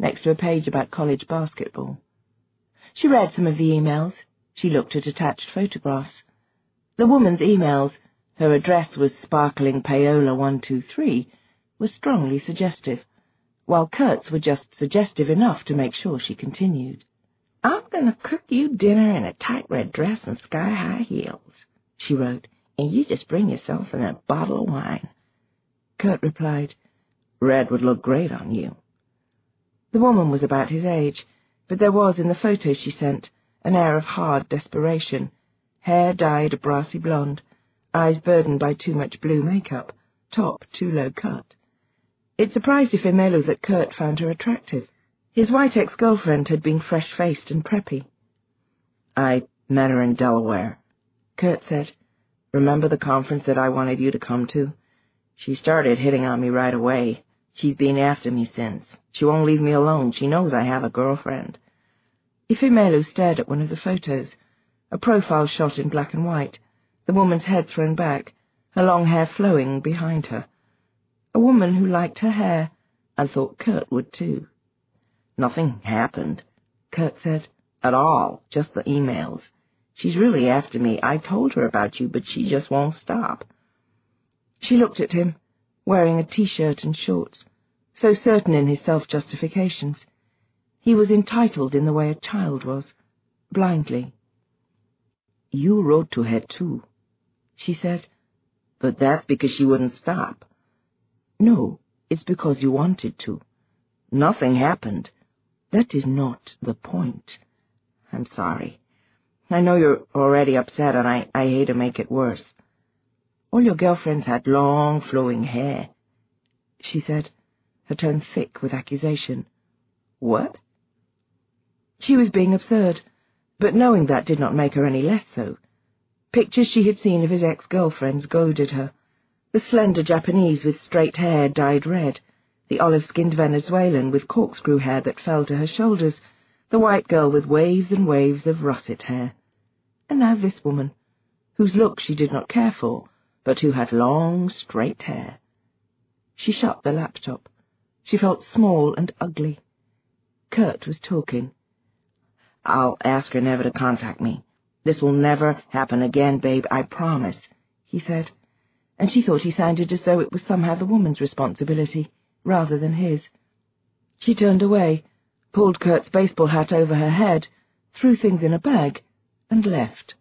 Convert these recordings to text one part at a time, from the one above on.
next to a page about college basketball. She read some of the emails. She looked at attached photographs. The woman's emails, her address was Sparkling Payola 123, were strongly suggestive, while Kurt's were just suggestive enough to make sure she continued. "I'm going to cook you dinner in a tight red dress and sky-high heels," she wrote, "and you just bring yourself in a bottle of wine." Kurt replied, "Red would look great on you." The woman was about his age, but there was in the photo she sent an air of hard desperation, hair dyed a brassy blonde, eyes burdened by too much blue makeup, top too low cut. It surprised Ifemelu that Kurt found her attractive. His white ex-girlfriend had been fresh-faced and preppy. "I met her in Delaware," Kurt said. "Remember the conference that I wanted you to come to? She started hitting on me right away. She's been after me since. She won't leave me alone. She knows I have a girlfriend." Ifemelu stared at one of the photos, a profile shot in black and white, the woman's head thrown back, her long hair flowing behind her. A woman who liked her hair, and thought Kurt would too. "Nothing happened," Kurt said, "at all, just the emails. She's really after me. I told her about you, but she just won't stop." She looked at him, wearing a T-shirt and shorts, so certain in his self-justifications. He was entitled in the way a child was, blindly. "You wrote to her too," she said. "But that's because she wouldn't stop." "No, it's because you wanted to. Nothing happened. That is not the point. I'm sorry. I know you're already upset, and I hate to make it worse. All your girlfriends had long, flowing hair," she said, her tone thick with accusation. "What?" She was being absurd, but knowing that did not make her any less so. Pictures she had seen of his ex-girlfriends goaded her. The slender Japanese with straight hair dyed red, the olive-skinned Venezuelan with corkscrew hair that fell to her shoulders, the white girl with waves and waves of russet hair. And now this woman, whose look she did not care for, but who had long, straight hair. She shut the laptop. She felt small and ugly. Kurt was talking. "I'll ask her never to contact me. This will never happen again, babe, I promise," he said, and she thought he sounded as though it was somehow the woman's responsibility, rather than his. She turned away, pulled Kurt's baseball hat over her head, threw things in a bag, and left.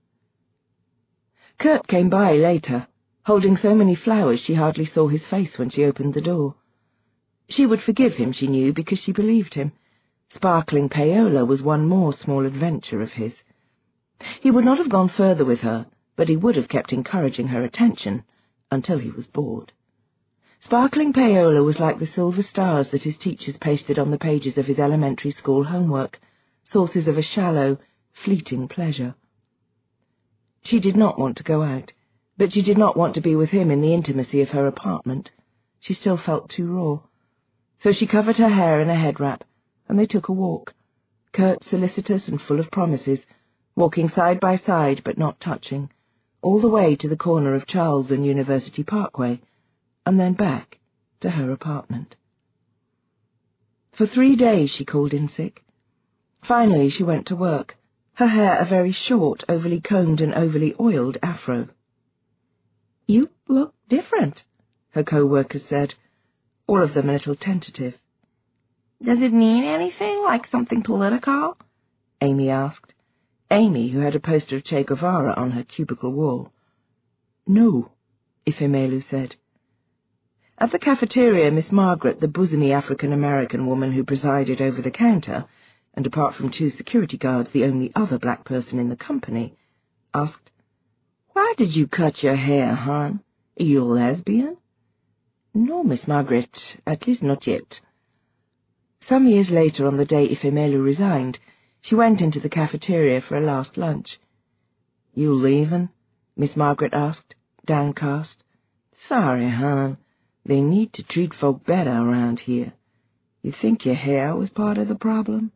Kurt came by later, holding so many flowers she hardly saw his face when she opened the door. She would forgive him, she knew, because she believed him. Sparkling Payola was one more small adventure of his. He would not have gone further with her, but he would have kept encouraging her attention until he was bored. Sparkling Payola was like the silver stars that his teachers pasted on the pages of his elementary school homework, sources of a shallow, fleeting pleasure. She did not want to go out, but she did not want to be with him in the intimacy of her apartment. She still felt too raw. So she covered her hair in a head wrap, and they took a walk, Kurt solicitous and full of promises, walking side by side but not touching, all the way to the corner of Charles and University Parkway, and then back to her apartment. For 3 days she called in sick. Finally she went to work, her hair a very short, overly combed and overly oiled afro. "You look different," her co-workers said, all of them a little tentative. "Does it mean anything, like something political?" Amy asked. Amy, who had a poster of Che Guevara on her cubicle wall. "No," Ifemelu said. At the cafeteria, Miss Margaret, the bosomy African-American woman who presided over the counter, and apart from 2 security guards the only other black person in the company, asked, "Why did you cut your hair, hon? Are you a lesbian?" "No, Miss Margaret, at least not yet." Some years later, on the day Ifemelu resigned, she went into the cafeteria for a last lunch. "You leaving?" Miss Margaret asked, downcast. "Sorry, hon. They need to treat folk better around here. You think your hair was part of the problem?"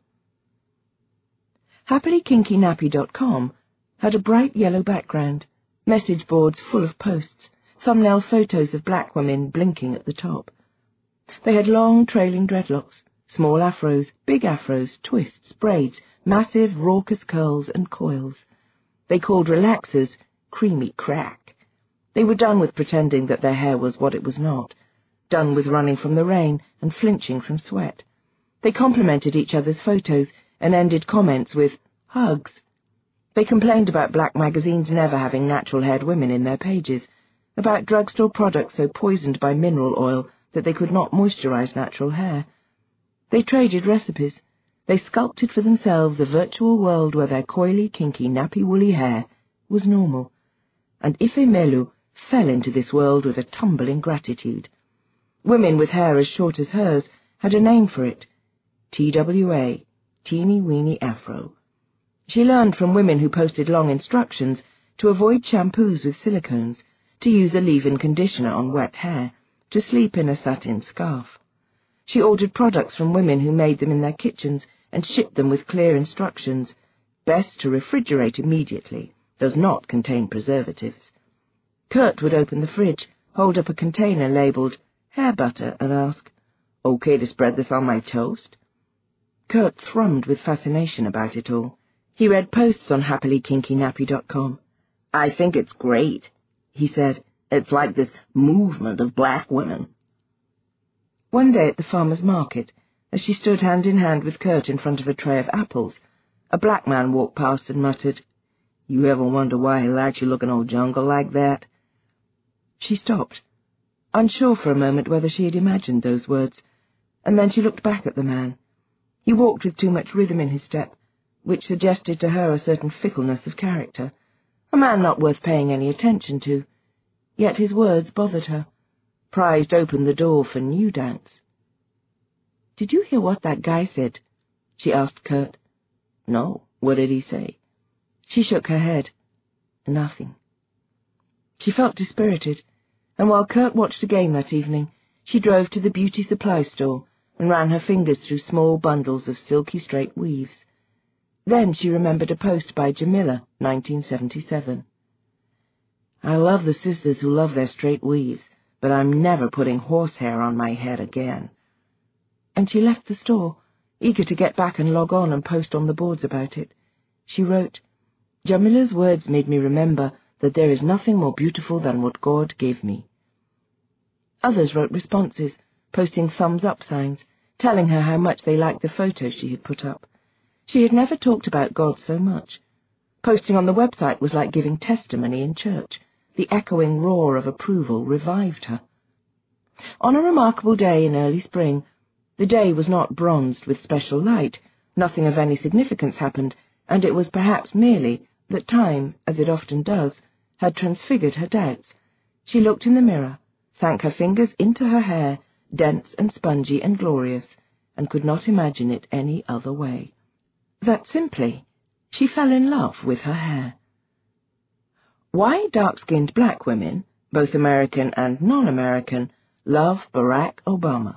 Happily-Kinky-Nappy.com had a bright yellow background, message boards full of posts, thumbnail photos of black women blinking at the top. They had long, trailing dreadlocks, Small afros, big afros, twists, braids, massive, raucous curls and coils. They called relaxers creamy crack. They were done with pretending that their hair was what it was not, done with running from the rain and flinching from sweat. They complimented each other's photos and ended comments with hugs. They complained about black magazines never having natural-haired women in their pages, about drugstore products so poisoned by mineral oil that they could not moisturize natural hair. They traded recipes. They sculpted for themselves a virtual world where their coily, kinky, nappy, woolly hair was normal. And Ife Melu fell into this world with a tumbling gratitude. Women with hair as short as hers had a name for it. TWA, Teeny Weeny Afro. She learned from women who posted long instructions to avoid shampoos with silicones, to use a leave-in conditioner on wet hair, to sleep in a satin scarf. She ordered products from women who made them in their kitchens and shipped them with clear instructions. Best to refrigerate immediately. Does not contain preservatives. Kurt would open the fridge, hold up a container labelled hair butter and ask, "Okay to spread this on my toast?" Kurt thrummed with fascination about it all. He read posts on happykinkynappy.com. "I think it's great," he said. "It's like this movement of black women." One day at the farmer's market, as she stood hand in hand with Kurt in front of a tray of apples, a black man walked past and muttered, "You ever wonder why he likes you looking all jungle like that?" She stopped, unsure for a moment whether she had imagined those words, and then she looked back at the man. He walked with too much rhythm in his step, which suggested to her a certain fickleness of character, a man not worth paying any attention to. Yet his words bothered her, prized open the door for new doubts. "Did you hear what that guy said?" she asked Kurt. "No, what did he say?" She shook her head. Nothing. She felt dispirited, and while Kurt watched a game that evening, she drove to the beauty supply store and ran her fingers through small bundles of silky straight weaves. Then she remembered a post by Jamila, 1977. "I love the sisters who love their straight weaves, but I'm never putting horsehair on my head again." And she left the store, eager to get back and log on and post on the boards about it. She wrote, "Jamila's words made me remember that there is nothing more beautiful than what God gave me." Others wrote responses, posting thumbs-up signs, telling her how much they liked the photos she had put up. She had never talked about God so much. Posting on the website was like giving testimony in church. The echoing roar of approval revived her. On a remarkable day in early spring, the day was not bronzed with special light, nothing of any significance happened, and it was perhaps merely that time, as it often does, had transfigured her doubts. She looked in the mirror, sank her fingers into her hair, dense and spongy and glorious, and could not imagine it any other way. That simply, she fell in love with her hair. Why dark-skinned black women, both American and non-American, love Barack Obama.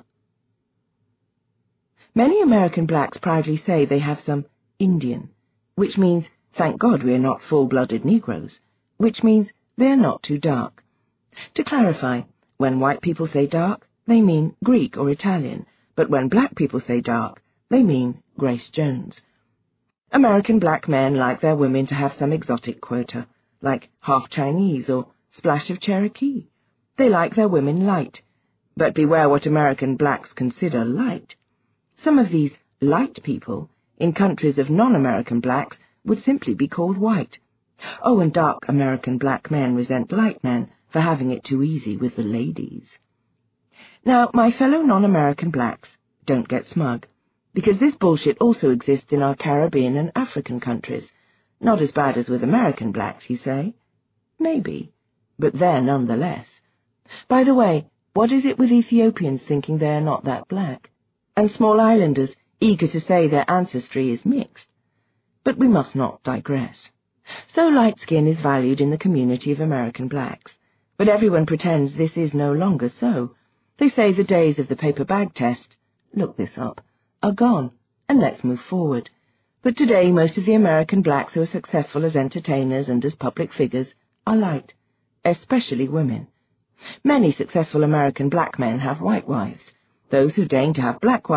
Many American blacks proudly say they have some Indian, which means, thank God we are not full-blooded Negroes, which means they are not too dark. To clarify, when white people say dark, they mean Greek or Italian, but when black people say dark, they mean Grace Jones. American black men like their women to have some exotic quota, like half Chinese or splash of Cherokee. They like their women light, but beware what American blacks consider light. Some of these light people, in countries of non-American blacks, would simply be called white. Oh, and dark American black men resent light men for having it too easy with the ladies. Now, my fellow non-American blacks, don't get smug, because this bullshit also exists in our Caribbean and African countries. Not as bad as with American blacks, you say? Maybe, but they're nonetheless. By the way, what is it with Ethiopians thinking they are not that black? And small islanders eager to say their ancestry is mixed? But we must not digress. So light skin is valued in the community of American blacks, but everyone pretends this is no longer so. They say the days of the paper bag test, look this up, are gone, and let's move forward. But today most of the American blacks who are successful as entertainers and as public figures are light, especially women. Many successful American black men have white wives. Those who deign to have black wives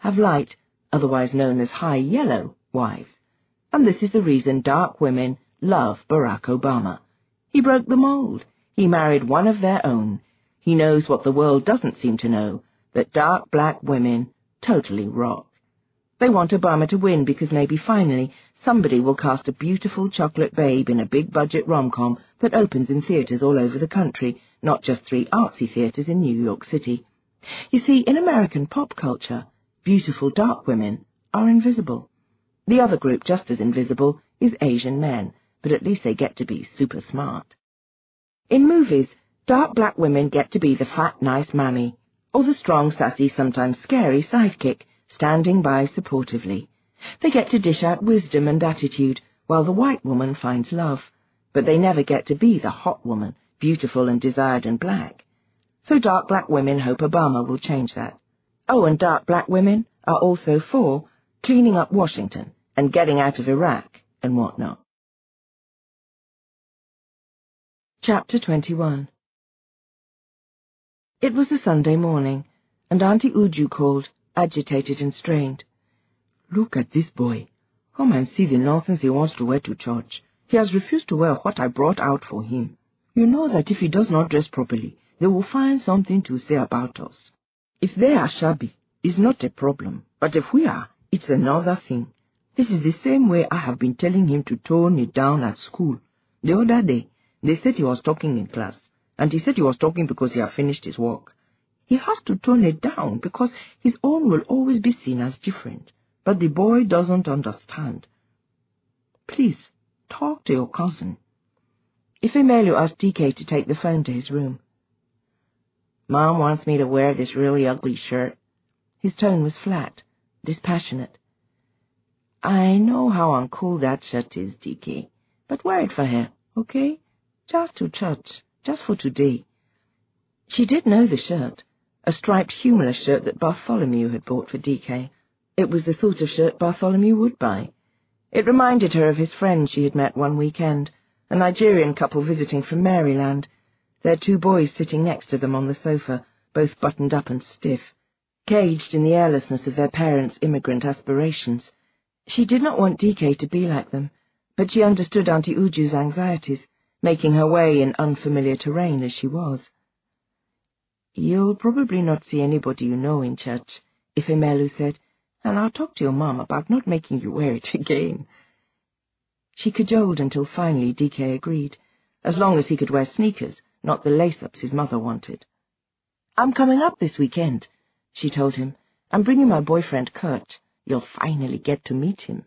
have light, otherwise known as high yellow, wives. And this is the reason dark women love Barack Obama. He broke the mold. He married one of their own. He knows what the world doesn't seem to know, that dark black women totally rock. They want Obama to win because maybe finally somebody will cast a beautiful chocolate babe in a big-budget rom-com that opens in theaters all over the country, not just 3 artsy theaters in New York City. You see, in American pop culture, beautiful dark women are invisible. The other group, just as invisible, is Asian men, but at least they get to be super smart. In movies, dark black women get to be the fat, nice mammy, or the strong, sassy, sometimes scary sidekick, standing by supportively. They get to dish out wisdom and attitude, while the white woman finds love, but they never get to be the hot woman, beautiful and desired and black. So dark black women hope Obama will change that. Oh, and dark black women are also for cleaning up Washington and getting out of Iraq and whatnot. Chapter 21. It was a Sunday morning, and Auntie Uju called, agitated and strained. "Look at this boy. Come and see the nonsense he wants to wear to church. He has refused to wear what I brought out for him. You know that if he does not dress properly, they will find something to say about us. If they are shabby, it's not a problem, but if we are, it's another thing. This is the same way I have been telling him to tone it down at school. The other day, they said he was talking in class, and he said he was talking because he had finished his work. He has to tone it down because his own will always be seen as different, but the boy doesn't understand. Please, talk to your cousin." Ifemelu asked DK to take the phone to his room. "Mom wants me to wear this really ugly shirt." His tone was flat, dispassionate. "I know how uncool that shirt is, DK, but wear it for her, okay? Just to church, just for today." She did know the shirt, a striped humorless shirt that Bartholomew had bought for DK. It was the sort of shirt Bartholomew would buy. It reminded her of his friends she had met one weekend, a Nigerian couple visiting from Maryland, their 2 boys sitting next to them on the sofa, both buttoned up and stiff, caged in the airlessness of their parents' immigrant aspirations. She did not want DK to be like them, but she understood Auntie Uju's anxieties, making her way in unfamiliar terrain as she was. "You'll probably not see anybody you know in church," Ifemelu said, "and I'll talk to your mom about not making you wear it again." She cajoled until finally DK agreed, as long as he could wear sneakers, not the lace-ups his mother wanted. "I'm coming up this weekend," she told him. "I'm bringing my boyfriend Kurt. You'll finally get to meet him."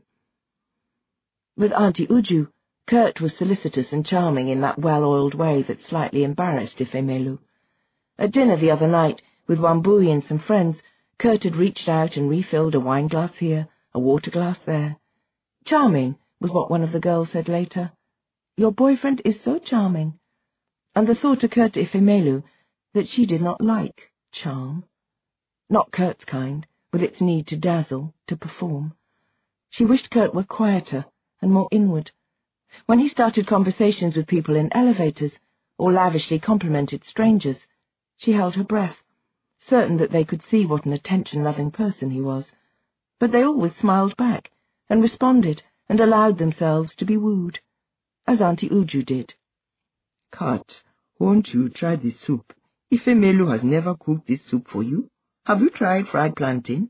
With Auntie Uju, Kurt was solicitous and charming in that well-oiled way that slightly embarrassed Ifemelu. At dinner the other night, with Wambui and some friends, Kurt had reached out and refilled a wine glass here, a water glass there. "Charming," was what one of the girls said later. "Your boyfriend is so charming." And the thought occurred to Ifemelu that she did not like charm. Not Kurt's kind, with its need to dazzle, to perform. She wished Kurt were quieter and more inward. When he started conversations with people in elevators, or lavishly complimented strangers, she held her breath, certain that they could see what an attention-loving person he was. But they always smiled back, and responded, and allowed themselves to be wooed, as Auntie Uju did. "Kurt, won't you try the soup? Ifemelu has never cooked this soup for you. Have you tried fried plantain?"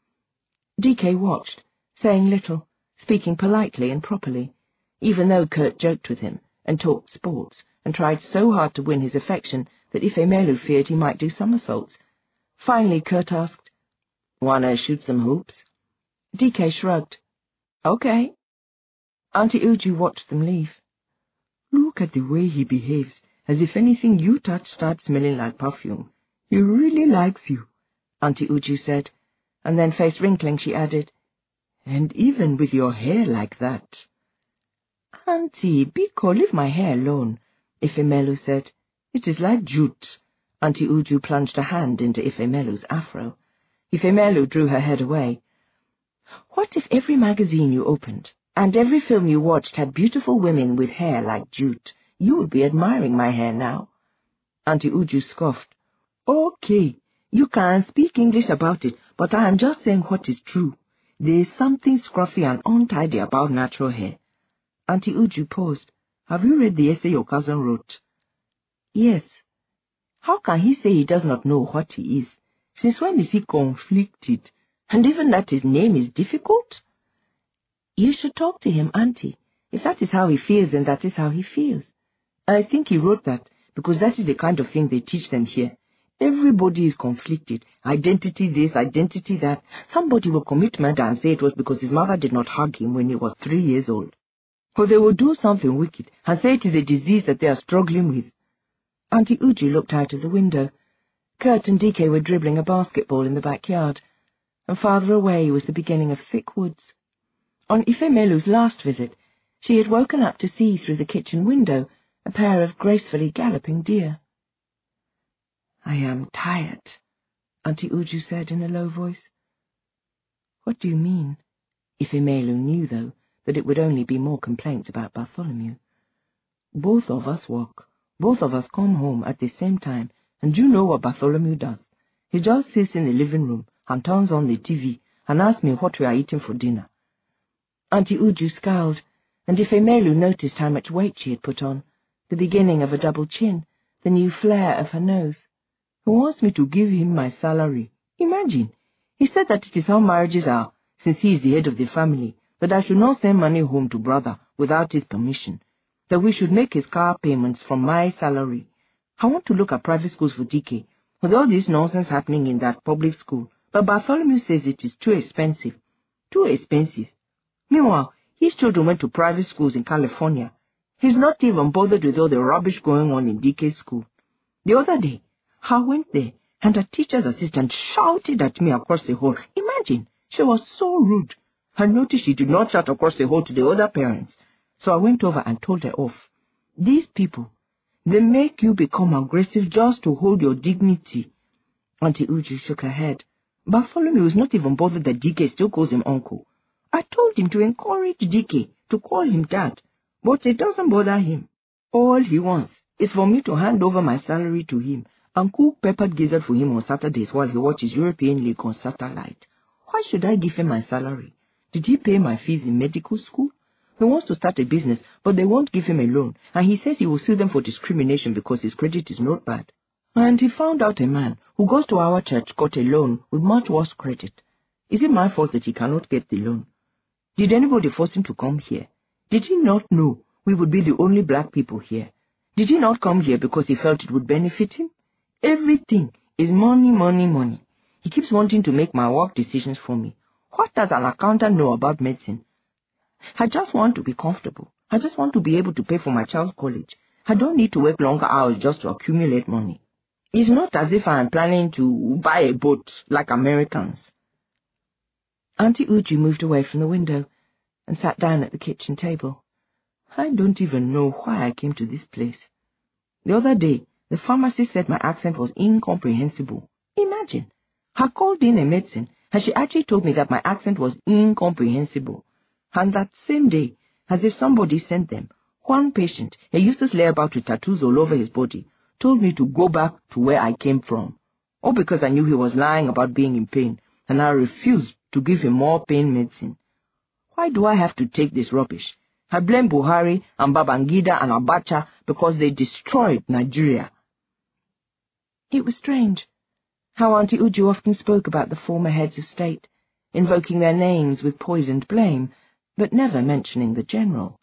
DK watched, saying little, speaking politely and properly, even though Kurt joked with him and talked sports and tried so hard to win his affection that Ifemelu feared he might do somersaults. Finally Kurt asked, "Wanna shoot some hoops?" DK shrugged. "Okay." Auntie Uju watched them leave. "Look at the way he behaves, as if anything you touch starts smelling like perfume. He really likes you," Auntie Uju said, and then, face wrinkling, she added, "And even with your hair like that." "Auntie, Biko, leave my hair alone," Ifemelu said. "It is like jute." Auntie Uju plunged a hand into Ifemelu's afro. Ifemelu drew her head away. "What if every magazine you opened and every film you watched had beautiful women with hair like jute? You would be admiring my hair now." Auntie Uju scoffed. "Okay, you can speak English about it, but I am just saying what is true. There is something scruffy and untidy about natural hair. Auntie Uju paused. Have you read the essay your cousin wrote? Yes. How can he say he does not know what he is? Since when is he conflicted? And even that his name is difficult? You should talk to him, Auntie. If that is how he feels, then that is how he feels. I think he wrote that because that is the kind of thing they teach them here. Everybody is conflicted. Identity this, identity that. Somebody will commit murder and say it was because his mother did not hug him when he was 3 years old. Or they will do something wicked and say it is a disease that they are struggling with. Auntie Uju looked out of the window. Kurt and DK were dribbling a basketball in the backyard, and farther away was the beginning of thick woods. On Ifemelu's last visit, she had woken up to see through the kitchen window a pair of gracefully galloping deer. I am tired, Auntie Uju said in a low voice. What do you mean? Ifemelu knew, though, that it would only be more complaints about Bartholomew. Both of us work. Both of us come home at the same time, and you know what Bartholomew does. He just sits in the living room and turns on the TV and asks me what we are eating for dinner. Auntie Uju scowled, and Ifemelu noticed how much weight she had put on, the beginning of a double chin, the new flare of her nose. He wants me to give him my salary. Imagine! He said that it is how marriages are, since he is the head of the family, that I should not send money home to brother without his permission, that we should make his car payments from my salary. I want to look at private schools for DK, with all this nonsense happening in that public school, but Bartholomew says it is too expensive. Too expensive. Meanwhile, his children went to private schools in California. He's not even bothered with all the rubbish going on in DK's school. The other day, I went there, and a teacher's assistant shouted at me across the hall. Imagine, she was so rude. I noticed she did not shout across the hall to the other parents, so I went over and told her off. These people, they make you become aggressive just to hold your dignity. Auntie Uju shook her head. Bartholomew is not even bothered that DK still calls him uncle. I told him to encourage DK to call him dad, but it doesn't bother him. All he wants is for me to hand over my salary to him and cook peppered gizzard for him on Saturdays while he watches European League on satellite. Why should I give him my salary? Did he pay my fees in medical school? He wants to start a business, but they won't give him a loan, and he says he will sue them for discrimination because his credit is not bad. And he found out a man who goes to our church got a loan with much worse credit. Is it my fault that he cannot get the loan? Did anybody force him to come here? Did he not know we would be the only black people here? Did he not come here because he felt it would benefit him? Everything is money, money, money. He keeps wanting to make my work decisions for me. What does an accountant know about medicine? I just want to be comfortable. I just want to be able to pay for my child's college. I don't need to work longer hours just to accumulate money. It's not as if I am planning to buy a boat like Americans. Auntie Uju moved away from the window and sat down at the kitchen table. I don't even know why I came to this place. The other day, the pharmacist said my accent was incomprehensible. Imagine, I called in a medicine, and she actually told me that my accent was incomprehensible. And that same day, as if somebody sent them, one patient, a useless layabout with tattoos all over his body, told me to go back to where I came from. All because I knew he was lying about being in pain, and I refused to give him more pain medicine. Why do I have to take this rubbish? I blame Buhari and Babangida and Abacha because they destroyed Nigeria. It was strange how Auntie Uju often spoke about the former heads of state, invoking their names with poisoned blame, but never mentioning the general.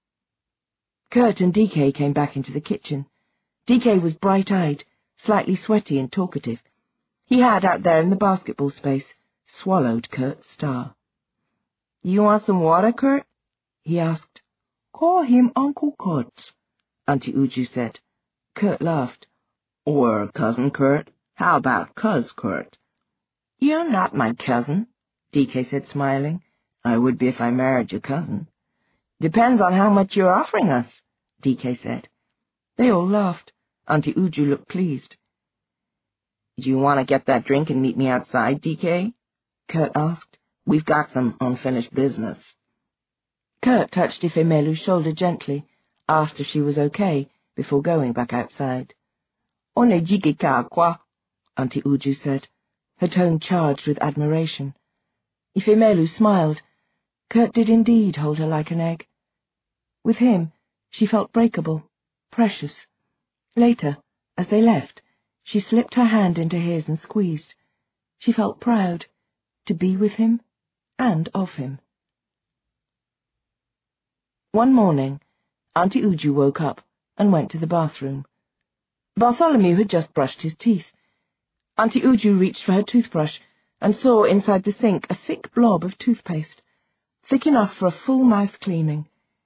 Kurt and DK came back into the kitchen. DK was bright-eyed, slightly sweaty and talkative. He had, out there in the basketball space, swallowed Kurt's star. "You want some water, Kurt?" he asked. "Call him Uncle Kurt," Auntie Uju said. Kurt laughed. "Or Cousin Kurt. How about Cuz Kurt?" "You're not my cousin," DK said, smiling. "I would be if I married your cousin." "Depends on how much you're offering us," DK said. They all laughed. Auntie Uju looked pleased. "Do you want to get that drink and meet me outside, DK?" Kurt asked. "We've got some unfinished business." Kurt touched Ifemelu's shoulder gently, asked if she was okay, before going back outside. "Onejike ka akwa," Auntie Uju said. her tone charged with admiration. Ifemelu smiled. Kurt did indeed hold her like an egg. With him, she felt breakable, precious. Later, as they left, she slipped her hand into his and squeezed. She felt proud to be with him and of him. One morning, Auntie Uju woke up and went to the bathroom. Bartholomew had just brushed his teeth. Auntie Uju reached for her toothbrush and saw inside the sink a thick blob of toothpaste, thick enough for a full mouth cleaning.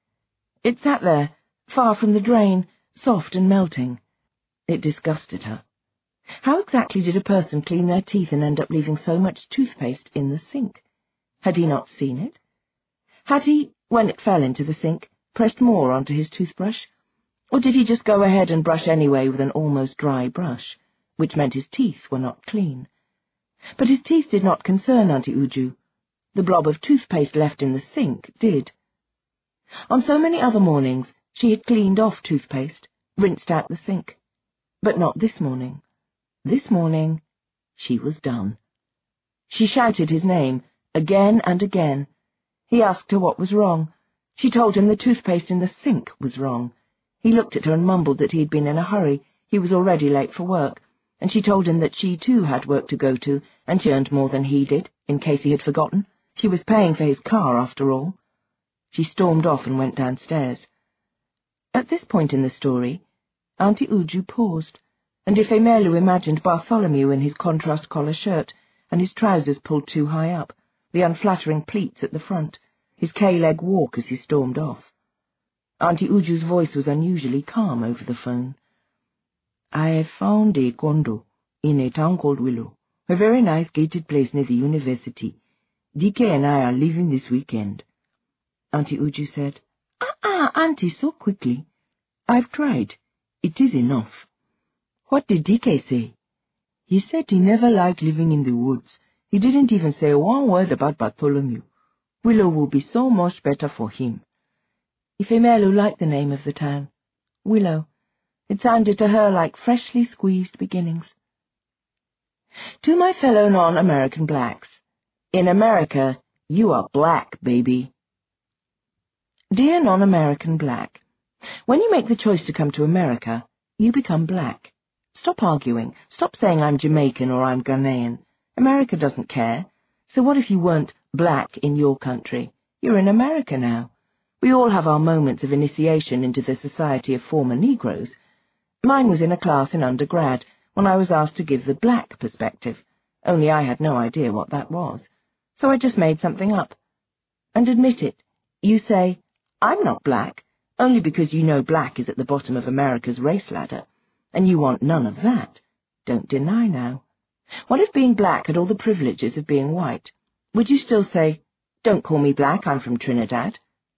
It sat there, far from the drain, soft and melting. It disgusted her. How exactly did a person clean their teeth and end up leaving so much toothpaste in the sink? Had he not seen it? Had he, when it fell into the sink, pressed more onto his toothbrush? Or did he just go ahead and brush anyway with an almost dry brush, which meant his teeth were not clean? But his teeth did not concern Auntie Uju. The blob of toothpaste left in the sink did. On so many other mornings, she had cleaned off toothpaste, rinsed out the sink. But not this morning. This morning, she was done. She shouted his name, again and again. He asked her what was wrong. She told him the toothpaste in the sink was wrong. He looked at her and mumbled that he had been in a hurry, he was already late for work, and she told him that she too had work to go to, and she earned more than he did, in case he had forgotten. She was paying for his car, after all. She stormed off and went downstairs. At this point in the story, Auntie Uju paused, and Ifemelu imagined Bartholomew in his contrast collar shirt, and his trousers pulled too high up, the unflattering pleats at the front, his K-leg walk as he stormed off. Auntie Uju's voice was unusually calm over the phone. "I have found a condo in a town called Willow, a very nice gated place near the university. DK and I are leaving this weekend." Auntie Uju said, Auntie, so quickly. "I've tried. It is enough." "What did DK say?" "He said he never liked living in the woods. He didn't even say one word about Bartholomew. Willow will be so much better for him." Ifemelu liked the name of the town. Willow. It sounded to her like freshly squeezed beginnings. To my fellow non-American blacks. In America, you are black, baby. Dear non-American black, when you make the choice to come to America, you become black. Stop arguing. Stop saying I'm Jamaican or I'm Ghanaian. America doesn't care. So what if you weren't black in your country? You're in America now. We all have our moments of initiation into the society of former Negroes. Mine was in a class in undergrad, when I was asked to give the black perspective, only I had no idea what that was. So I just made something up. And admit it, you say, I'm not black, only because you know black is at the bottom of America's race ladder, and you want none of that. Don't deny now. What if being black had all the privileges of being white? Would you still say, don't call me black, I'm from Trinidad?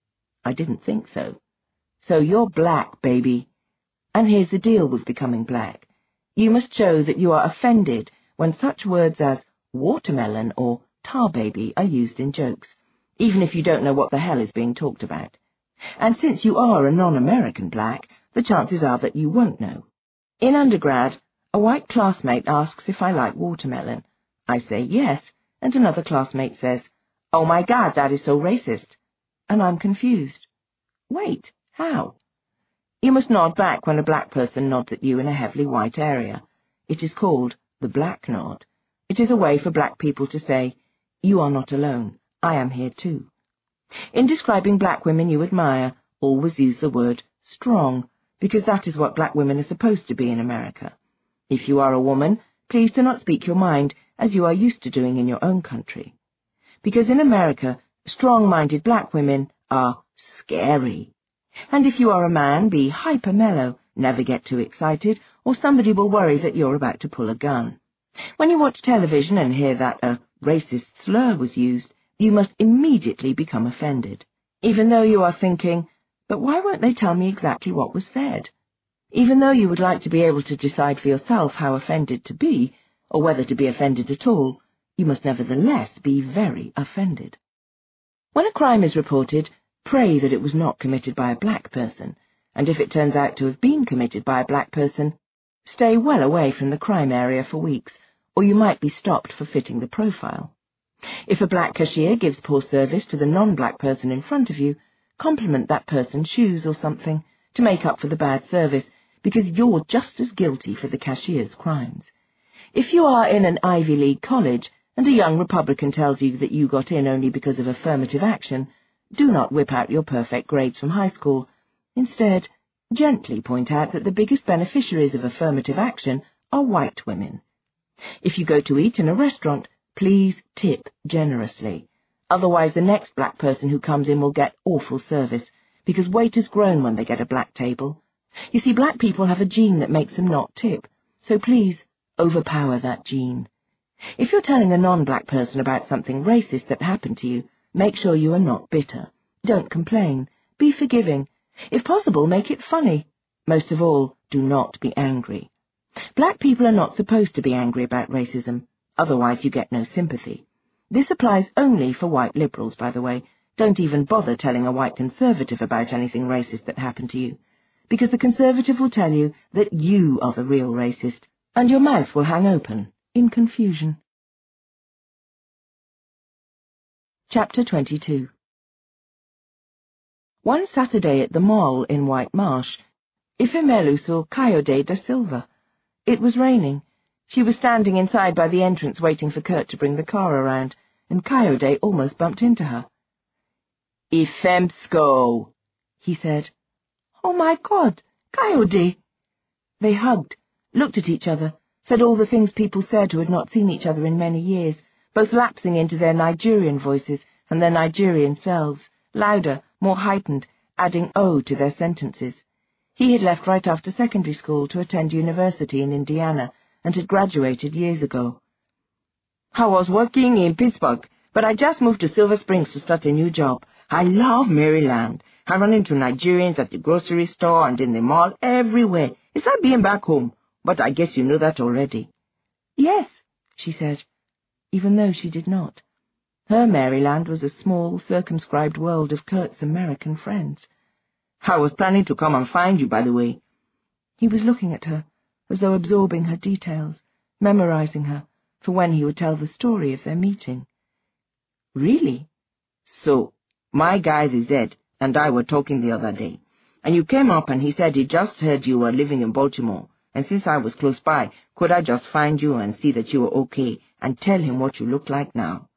I didn't think so. So you're black, baby. And here's the deal with becoming black. You must show that you are offended when such words as watermelon or tar baby are used in jokes, even if you don't know what the hell is being talked about. And since you are a non-American black, the chances are that you won't know. In undergrad, a white classmate asks if I like watermelon. I say yes, and another classmate says, "Oh my God, that is so racist." And I'm confused. Wait, how? You must nod back when a black person nods at you in a heavily white area. It is called the black nod. It is a way for black people to say, you are not alone, I am here too. In describing black women you admire, always use the word strong, because that is what black women are supposed to be in America. If you are a woman, please do not speak your mind, as you are used to doing in your own country. Because in America, strong-minded black women are scary. And if you are a man, be hyper-mellow, never get too excited, or somebody will worry that you're about to pull a gun. When you watch television and hear that a racist slur was used, you must immediately become offended, even though you are thinking, but why won't they tell me exactly what was said? Even though you would like to be able to decide for yourself how offended to be, or whether to be offended at all, you must nevertheless be very offended. When a crime is reported, pray that it was not committed by a black person, and if it turns out to have been committed by a black person, stay well away from the crime area for weeks, or you might be stopped for fitting the profile. If a black cashier gives poor service to the non-black person in front of you, compliment that person's shoes or something to make up for the bad service, because you're just as guilty for the cashier's crimes. If you are in an Ivy League college and a young Republican tells you that you got in only because of affirmative action, do not whip out your perfect grades from high school. Instead, gently point out that the biggest beneficiaries of affirmative action are white women. If you go to eat in a restaurant, please tip generously. Otherwise, the next black person who comes in will get awful service, because waiters groan when they get a black table. You see, black people have a gene that makes them not tip, so please overpower that gene. If you're telling a non-black person about something racist that happened to you, make sure you are not bitter. Don't complain. Be forgiving. If possible, make it funny. Most of all, do not be angry. Black people are not supposed to be angry about racism, otherwise you get no sympathy. This applies only for white liberals, by the way. Don't even bother telling a white conservative about anything racist that happened to you, because the conservative will tell you that you are the real racist, and your mouth will hang open in confusion. Chapter 22. One Saturday at the mall in White Marsh, Ifemelu saw Kayode da Silva. It was raining. She was standing inside by the entrance waiting for Kurt to bring the car around, and Kayode almost bumped into her. "Ifemsko," he said. "Oh my God, Kayode!" They hugged, looked at each other, said all the things people said who had not seen each other in many years, both lapsing into their Nigerian voices and their Nigerian selves, louder, more heightened, adding O to their sentences. He had left right after secondary school to attend university in Indiana and had graduated years ago. "I was working in Pittsburgh, but I just moved to Silver Springs to start a new job. I love Maryland. I run into Nigerians at the grocery store and in the mall everywhere. It's like being back home, but I guess you know that already." "Yes," she said, even though she did not. Her Maryland was a small, circumscribed world of Kurt's American friends. "I was planning to come and find you, by the way." He was looking at her, as though absorbing her details, memorizing her, for when he would tell the story of their meeting. "Really?" "So, my guy, the Zed, and I were talking the other day, and you came up and he said he just heard you were living in Baltimore, and since I was close by, could I just find you and see that you were okay, and tell him what you look like now?"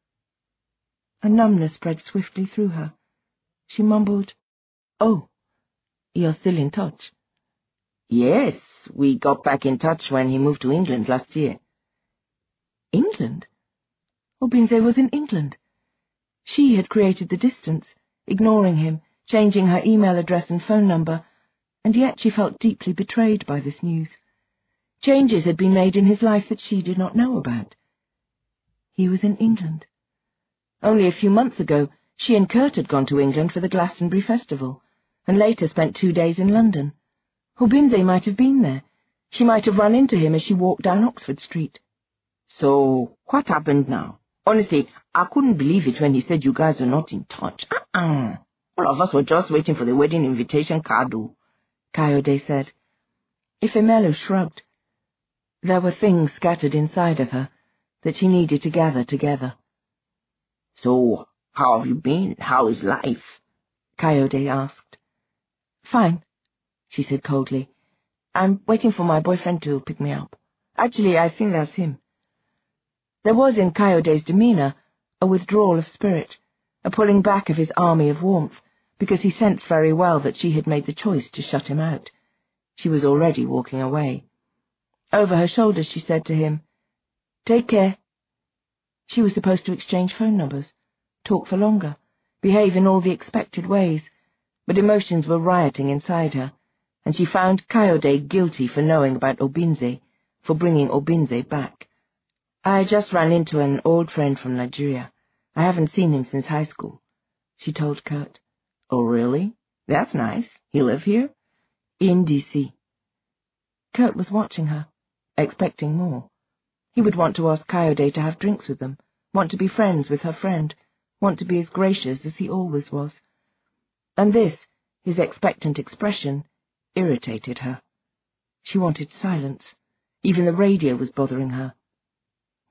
A numbness spread swiftly through her. She mumbled, "Oh, you're still in touch?" "Yes, we got back in touch when he moved to England last year." England? Obinze was in England. She had created the distance, ignoring him, changing her email address and phone number, and yet she felt deeply betrayed by this news. Changes had been made in his life that she did not know about. He was in England. Only a few months ago, she and Kurt had gone to England for the Glastonbury Festival, and later spent 2 days in London. Obinze might have been there. She might have run into him as she walked down Oxford Street. "So, what happened now? Honestly, I couldn't believe it when he said you guys are not in touch. All of us were just waiting for the wedding invitation card," Kayode said. Ifemelu shrugged. There were things scattered inside of her that she needed to gather together. "So, how have you been? How is life?" Kayode asked. "Fine," she said coldly. "I'm waiting for my boyfriend to pick me up. Actually, I think that's him." There was in Kayode's demeanor a withdrawal of spirit, a pulling back of his army of warmth, because he sensed very well that she had made the choice to shut him out. She was already walking away. Over her shoulder she said to him, "Take care." She was supposed to exchange phone numbers, talk for longer, behave in all the expected ways, but emotions were rioting inside her, and she found Kayode guilty for knowing about Obinze, for bringing Obinze back. "I just ran into an old friend from Nigeria. I haven't seen him since high school," she told Kurt. "Oh, really? That's nice. He live here?" "In D.C." Kurt was watching her, expecting more. He would want to ask Kayode to have drinks with them, want to be friends with her friend, want to be as gracious as he always was. And this, his expectant expression, irritated her. She wanted silence. Even the radio was bothering her.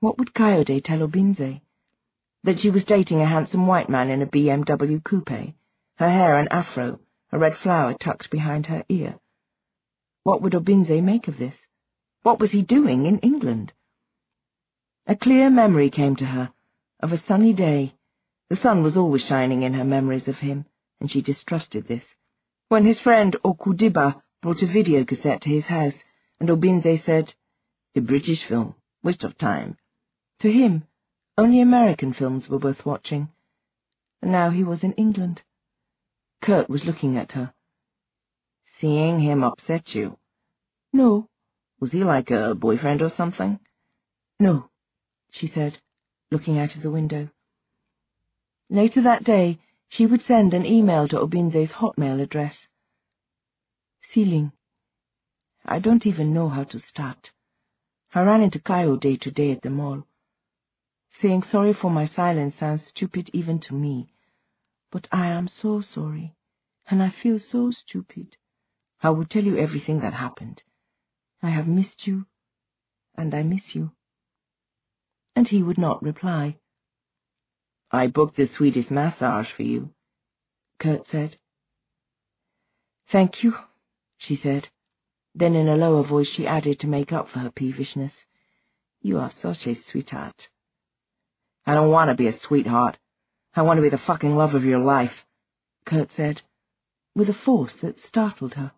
What would Coyote tell Obinze? That she was dating a handsome white man in a BMW coupe, her hair an afro, a red flower tucked behind her ear. What would Obinze make of this? What was he doing in England? A clear memory came to her, of a sunny day. The sun was always shining in her memories of him, and she distrusted this. When his friend Okudiba brought a video cassette to his house, and Obinze said, "A British film, waste of time." To him, only American films were worth watching. And now he was in England. Kurt was looking at her. "Seeing him upset you?" "No." "Was he like a boyfriend or something?" "No," she said, looking out of the window. Later that day, she would send an email to Obinze's Hotmail address. "Sealing. I don't even know how to start. I ran into Coyote today at the mall. Saying sorry for my silence sounds stupid even to me, but I am so sorry, and I feel so stupid. I will tell you everything that happened. I have missed you, and I miss you." And he would not reply. "I booked the sweetest massage for you," Kurt said. "Thank you," she said. Then in a lower voice she added to make up for her peevishness, "You are such a sweetheart." "I don't want to be a sweetheart. I want to be the fucking love of your life," Kurt said, with a force that startled her.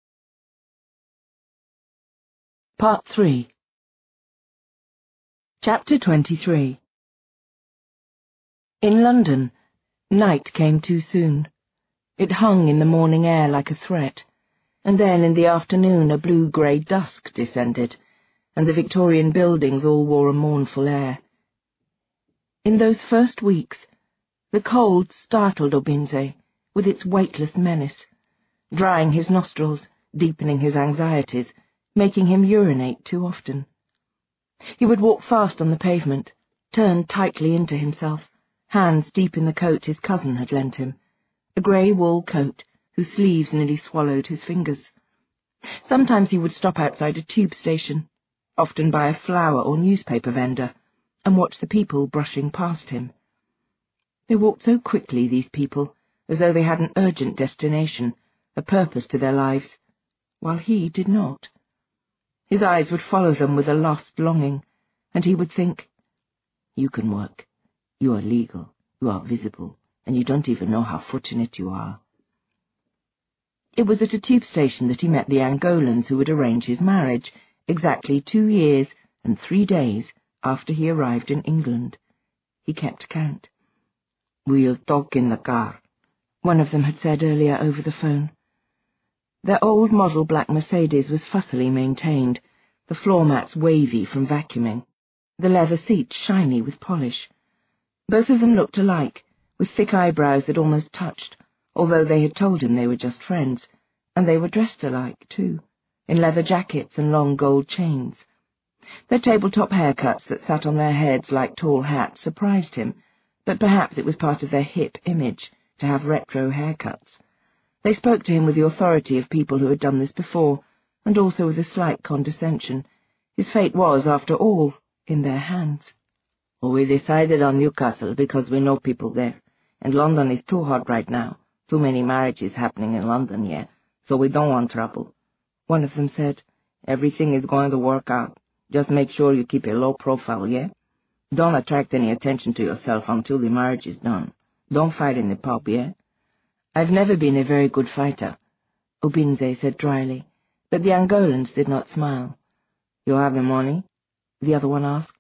Part 3. Chapter 23. In London, night came too soon. It hung in the morning air like a threat, and then in the afternoon a blue-grey dusk descended, and the Victorian buildings all wore a mournful air. In those first weeks, the cold startled Obinze with its weightless menace, drying his nostrils, deepening his anxieties, making him urinate too often. He would walk fast on the pavement, turn tightly into himself, hands deep in the coat his cousin had lent him, a grey wool coat whose sleeves nearly swallowed his fingers. Sometimes he would stop outside a tube station, often by a flower or newspaper vendor, and watch the people brushing past him. They walked so quickly, these people, as though they had an urgent destination, a purpose to their lives, while he did not. His eyes would follow them with a lost longing, and he would think, "You can work. You are legal, you are visible, and you don't even know how fortunate you are." It was at a tube station that he met the Angolans who would arrange his marriage, exactly 2 years and 3 days after he arrived in England. He kept count. "We'll talk in the car," one of them had said earlier over the phone. Their old model black Mercedes was fussily maintained, the floor mats wavy from vacuuming, the leather seats shiny with polish. Both of them looked alike, with thick eyebrows that almost touched, although they had told him they were just friends, and they were dressed alike, too, in leather jackets and long gold chains. Their tabletop haircuts that sat on their heads like tall hats surprised him, but perhaps it was part of their hip image to have retro haircuts. They spoke to him with the authority of people who had done this before, and also with a slight condescension. His fate was, after all, in their hands. "We decided on Newcastle because we know people there, and London is too hot right now. Too many marriages happening in London, yeah, so we don't want trouble," one of them said. "Everything is going to work out. Just make sure you keep a low profile, yeah? Don't attract any attention to yourself until the marriage is done. Don't fight in the pub, yeah?" "I've never been a very good fighter," Obinze said dryly, but the Angolans did not smile. "You have the money?" the other one asked.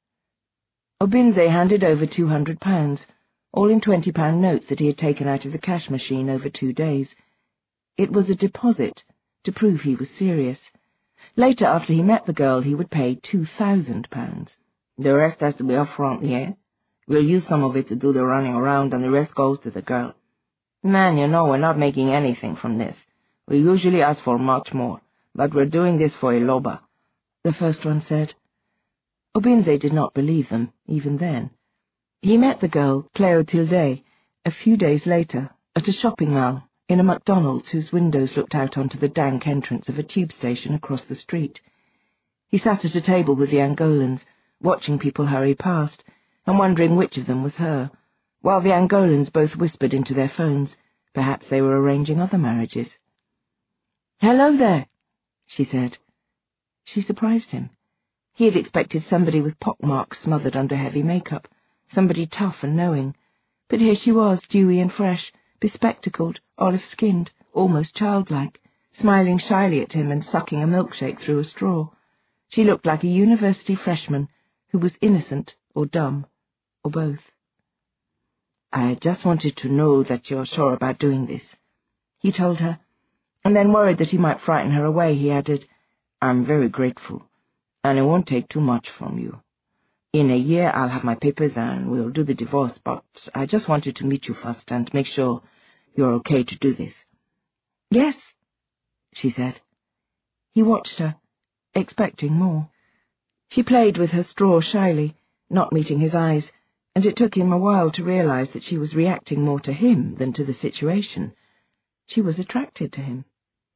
Obinze handed over £200, all in £20 notes that he had taken out of the cash machine over 2 days. It was a deposit, to prove he was serious. Later, after he met the girl, he would pay £2,000. "The rest has to be up front, yeah? We'll use some of it to do the running around, and the rest goes to the girl." "Man, you know we're not making anything from this. We usually ask for much more, but we're doing this for Iloba," the first one said. Obinze did not believe them, even then. He met the girl, Cleotilde, a few days later, at a shopping mall, in a McDonald's whose windows looked out onto the dank entrance of a tube station across the street. He sat at a table with the Angolans, watching people hurry past, and wondering which of them was her, while the Angolans both whispered into their phones. Perhaps they were arranging other marriages. "Hello there," she said. She surprised him. He had expected somebody with pockmarks smothered under heavy makeup, somebody tough and knowing. But here she was, dewy and fresh, bespectacled, olive-skinned, almost childlike, smiling shyly at him and sucking a milkshake through a straw. She looked like a university freshman who was innocent or dumb, or both. "I just wanted to know that you're sure about doing this," he told her, and then, worried that he might frighten her away, he added, "I'm very grateful, and it won't take too much from you. In a year I'll have my papers and we'll do the divorce, but I just wanted to meet you first and make sure you're okay to do this." "Yes," she said. He watched her, expecting more. She played with her straw shyly, not meeting his eyes, and it took him a while to realize that she was reacting more to him than to the situation. She was attracted to him.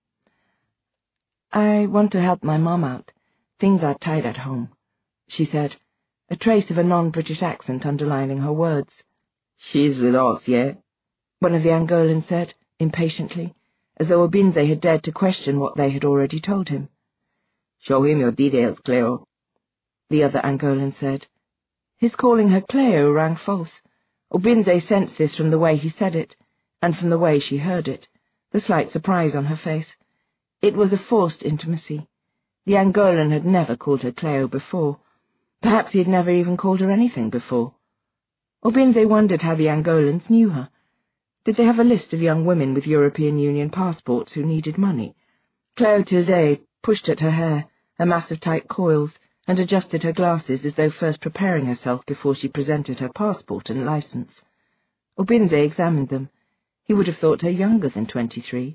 "I want to help my mom out. Things are tight at home," she said, a trace of a non-British accent underlining her words. "She's with us, yeah?" one of the Angolans said, impatiently, as though Obinze had dared to question what they had already told him. "Show him your details, Cleo," the other Angolan said. His calling her Cleo rang false. Obinze sensed this from the way he said it, and from the way she heard it, the slight surprise on her face. It was a forced intimacy. The Angolan had never called her Cleo before. Perhaps he had never even called her anything before. Obinze wondered how the Angolans knew her. Did they have a list of young women with European Union passports who needed money? Cleo Tilde pushed at her hair, a mass of tight coils, and adjusted her glasses as though first preparing herself before she presented her passport and license. Obinze examined them. He would have thought her younger than 23.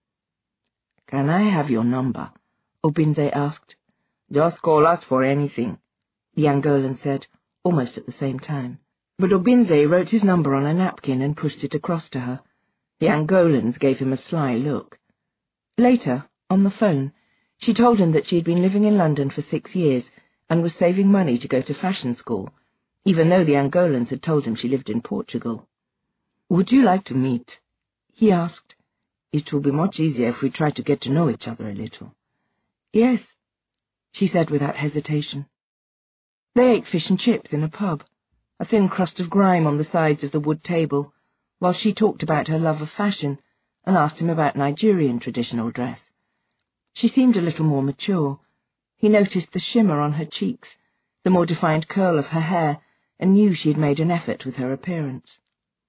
"Can I have your number?" Obinze asked. "Just call us for anything," the Angolan said, almost at the same time. But Obinze wrote his number on a napkin and pushed it across to her. The Angolans gave him a sly look. Later, on the phone, she told him that she had been living in London for 6 years and was saving money to go to fashion school, even though the Angolans had told him she lived in Portugal. "Would you like to meet?" he asked. "It will be much easier if we try to get to know each other a little." "Yes," she said without hesitation. They ate fish and chips in a pub, a thin crust of grime on the sides of the wood table, while she talked about her love of fashion and asked him about Nigerian traditional dress. She seemed a little more mature. He noticed the shimmer on her cheeks, the more defined curl of her hair, and knew she had made an effort with her appearance.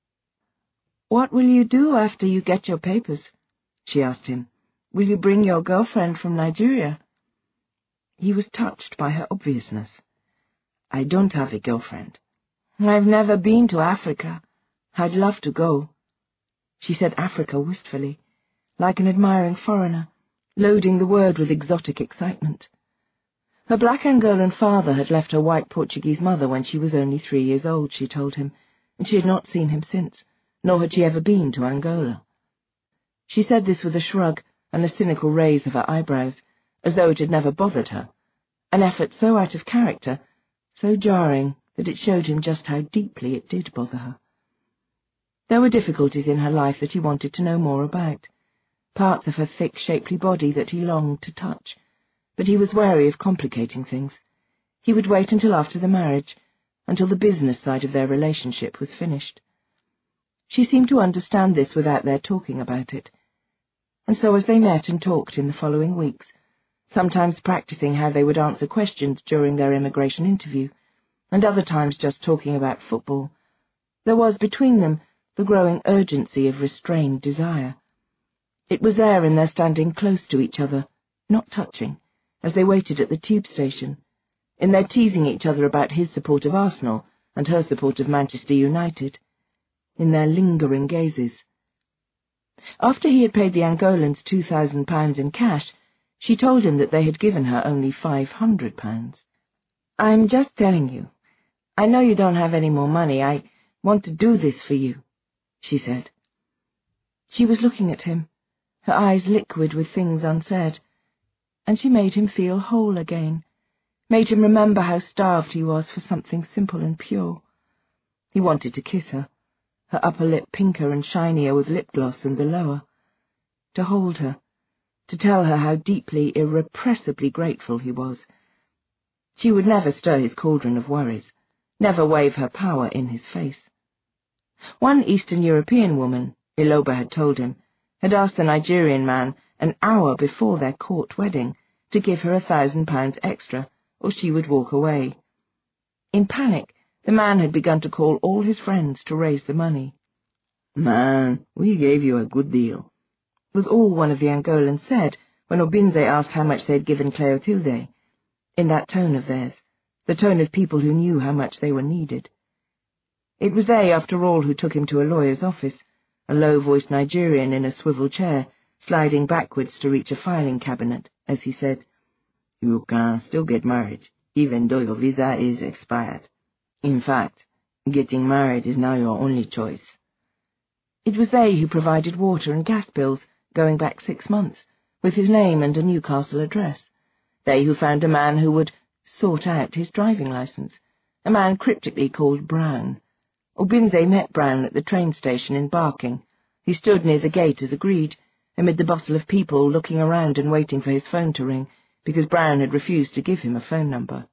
"What will you do after you get your papers?" she asked him. "Will you bring your girlfriend from Nigeria?" He was touched by her obviousness. "I don't have a girlfriend." "I've never been to Africa. I'd love to go." She said Africa wistfully, like an admiring foreigner, loading the word with exotic excitement. Her black Angolan father had left her white Portuguese mother when she was only 3 years old, she told him, and she had not seen him since, nor had she ever been to Angola. She said this with a shrug and a cynical raise of her eyebrows, as though it had never bothered her, an effort so out of character, so jarring that it showed him just how deeply it did bother her. There were difficulties in her life that he wanted to know more about, parts of her thick, shapely body that he longed to touch, but he was wary of complicating things. He would wait until after the marriage, until the business side of their relationship was finished. She seemed to understand this without their talking about it, and so as they met and talked in the following weeks, sometimes practicing how they would answer questions during their immigration interview, and other times just talking about football, there was between them the growing urgency of restrained desire. It was there in their standing close to each other, not touching, as they waited at the tube station, in their teasing each other about his support of Arsenal and her support of Manchester United, in their lingering gazes. After he had paid the Angolans £2,000 in cash, she told him that they had given her only £500. "I'm just telling you. I know you don't have any more money. I want to do this for you," she said. She was looking at him, her eyes liquid with things unsaid, and she made him feel whole again, made him remember how starved he was for something simple and pure. He wanted to kiss her, her upper lip pinker and shinier with lip gloss than the lower, to hold her, to tell her how deeply, irrepressibly grateful he was. She would never stir his cauldron of worries, never wave her power in his face. One Eastern European woman, Iloba had told him, had asked the Nigerian man an hour before their court wedding to give her £1,000 extra, or she would walk away. In panic, the man had begun to call all his friends to raise the money. "Man, we gave you a good deal," was all one of the Angolans said when Obinze asked how much they had given Cleotilde, in that tone of theirs, the tone of people who knew how much they were needed. It was they, after all, who took him to a lawyer's office, a low-voiced Nigerian in a swivel chair, sliding backwards to reach a filing cabinet, as he said, "You can still get married, even though your visa is expired. In fact, getting married is now your only choice." It was they who provided water and gas bills, going back 6 months, with his name and a Newcastle address. They who found a man who would sort out his driving licence, a man cryptically called Brown. Obinze met Brown at the train station in Barking. He stood near the gate as agreed, amid the bustle of people looking around and waiting for his phone to ring, because Brown had refused to give him a phone number.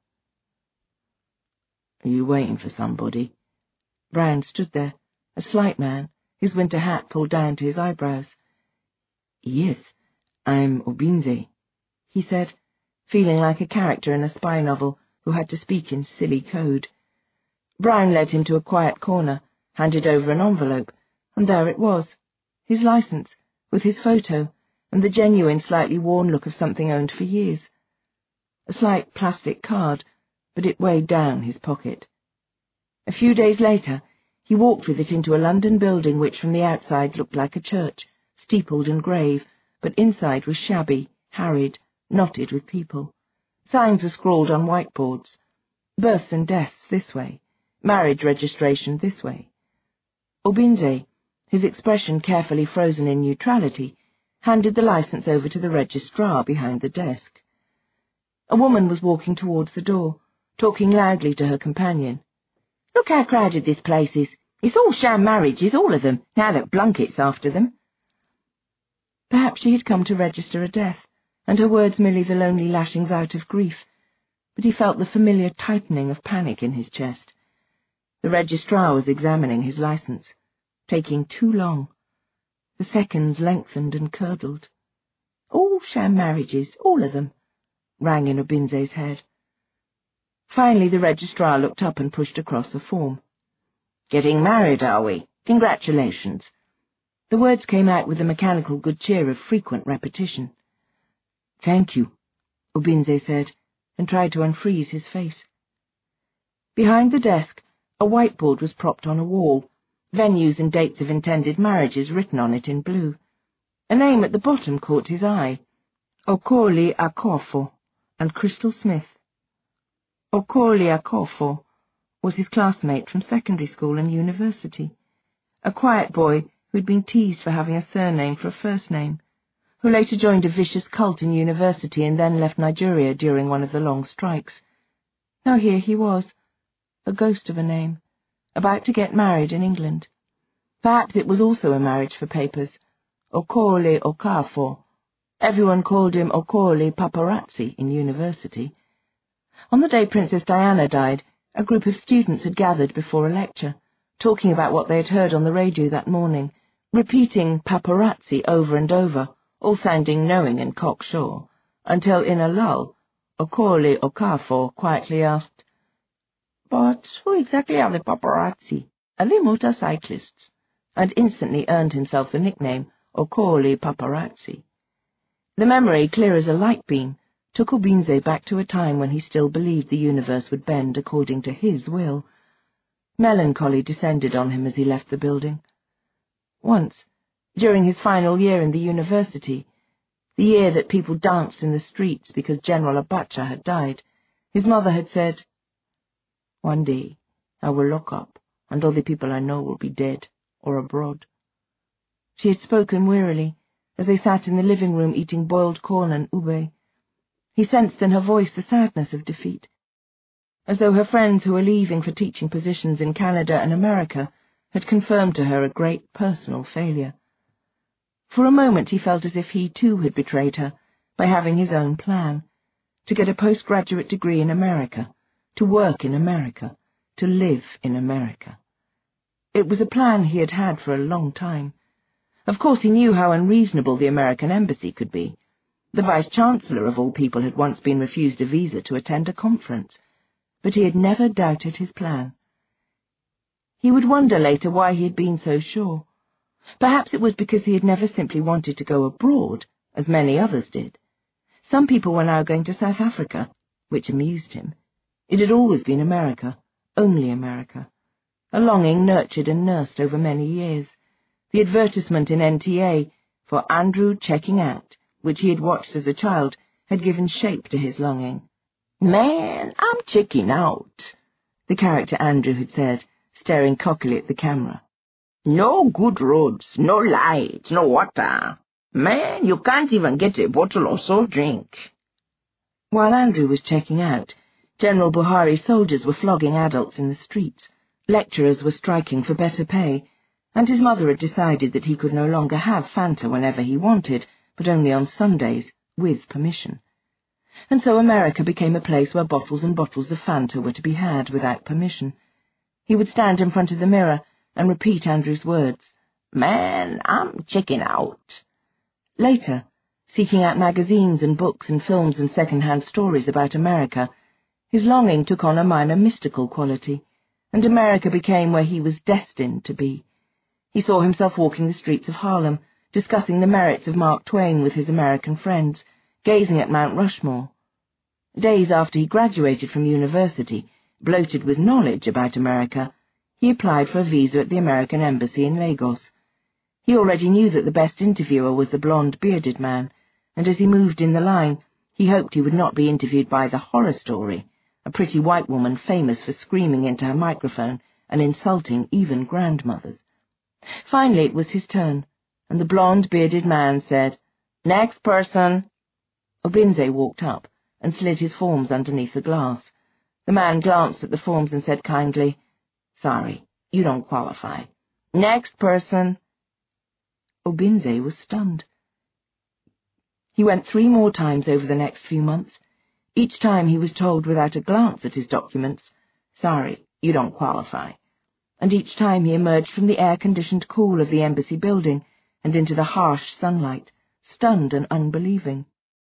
"Are you waiting for somebody?" Brown stood there, a slight man, his winter hat pulled down to his eyebrows. "Yes, I'm Obinze," he said, feeling like a character in a spy novel who had to speak in silly code. Brown led him to a quiet corner, handed over an envelope, and there it was, his licence, with his photo, and the genuine, slightly worn look of something owned for years. A slight plastic card, but it weighed down his pocket. A few days later, he walked with it into a London building which from the outside looked like a church, steepled and grave, but inside was shabby, harried, knotted with people. Signs were scrawled on whiteboards. Births and deaths this way, marriage registration this way. Obinze, his expression carefully frozen in neutrality, handed the licence over to the registrar behind the desk. A woman was walking towards the door, talking loudly to her companion. "Look how crowded this place is. It's all sham marriages, all of them, now that Blunkett's after them." Perhaps she had come to register a death, and her words merely the lonely lashings out of grief, but he felt the familiar tightening of panic in his chest. The registrar was examining his licence, taking too long. The seconds lengthened and curdled. "All sham marriages, all of them," rang in Obinze's head. Finally the registrar looked up and pushed across a form. "Getting married, are we? Congratulations." The words came out with the mechanical good cheer of frequent repetition. "Thank you," Obinze said, and tried to unfreeze his face. Behind the desk, a whiteboard was propped on a wall, venues and dates of intended marriages written on it in blue. A name at the bottom caught his eye, Okoli Akofo and Crystal Smith. Okoli Akofo was his classmate from secondary school and university, a quiet boy who had been teased for having a surname for a first name, who later joined a vicious cult in university and then left Nigeria during one of the long strikes. Now here he was, a ghost of a name, about to get married in England. Perhaps it was also a marriage for papers. Okoli Okafor. Everyone called him Okoli Paparazzi in university. On the day Princess Diana died, a group of students had gathered before a lecture, talking about what they had heard on the radio that morning, repeating paparazzi over and over, all sounding knowing and cocksure, until in a lull, Okoli Okafor quietly asked, "But who exactly are the paparazzi? Are they motorcyclists?" and instantly earned himself the nickname Okoli Paparazzi. The memory, clear as a light beam, took Obinze back to a time when he still believed the universe would bend according to his will. Melancholy descended on him as he left the building. Once, during his final year in the university, the year that people danced in the streets because General Abacha had died, his mother had said, "One day I will lock up, and all the people I know will be dead or abroad." She had spoken wearily, as they sat in the living room eating boiled corn and ube. He sensed in her voice the sadness of defeat, as though her friends who were leaving for teaching positions in Canada and America had confirmed to her a great personal failure. For a moment he felt as if he too had betrayed her by having his own plan, to get a postgraduate degree in America, to work in America, to live in America. It was a plan he had had for a long time. Of course he knew how unreasonable the American embassy could be. The Vice-Chancellor of all people had once been refused a visa to attend a conference, but he had never doubted his plan. He would wonder later why he had been so sure. Perhaps it was because he had never simply wanted to go abroad, as many others did. Some people were now going to South Africa, which amused him. It had always been America, only America. A longing nurtured and nursed over many years. The advertisement in NTA for Andrew Checking Out, which he had watched as a child, had given shape to his longing. "Man, I'm checking out," the character Andrew had said, staring cockily at the camera. "No good roads, no lights, no water. Man, you can't even get a bottle of soft drink." While Andrew was checking out, General Buhari's soldiers were flogging adults in the streets, lecturers were striking for better pay, and his mother had decided that he could no longer have Fanta whenever he wanted, but only on Sundays, with permission. And so America became a place where bottles and bottles of Fanta were to be had without permission. He would stand in front of the mirror and repeat Andrew's words, "Man, I'm checking out." Later, seeking out magazines and books and films and second-hand stories about America, his longing took on a minor mystical quality, and America became where he was destined to be. He saw himself walking the streets of Harlem, discussing the merits of Mark Twain with his American friends, gazing at Mount Rushmore. Days after he graduated from university, bloated with knowledge about America, he applied for a visa at the American Embassy in Lagos. He already knew that the best interviewer was the blonde, bearded man, and as he moved in the line, he hoped he would not be interviewed by the horror story, a pretty white woman famous for screaming into her microphone and insulting even grandmothers. Finally it was his turn, and the blonde, bearded man said, "Next person." Obinze walked up and slid his forms underneath the glass. The man glanced at the forms and said kindly, "Sorry, you don't qualify. Next person." Obinze was stunned. He went 3 more times over the next few months. Each time he was told without a glance at his documents, "Sorry, you don't qualify." And each time he emerged from the air-conditioned cool of the embassy building and into the harsh sunlight, stunned and unbelieving.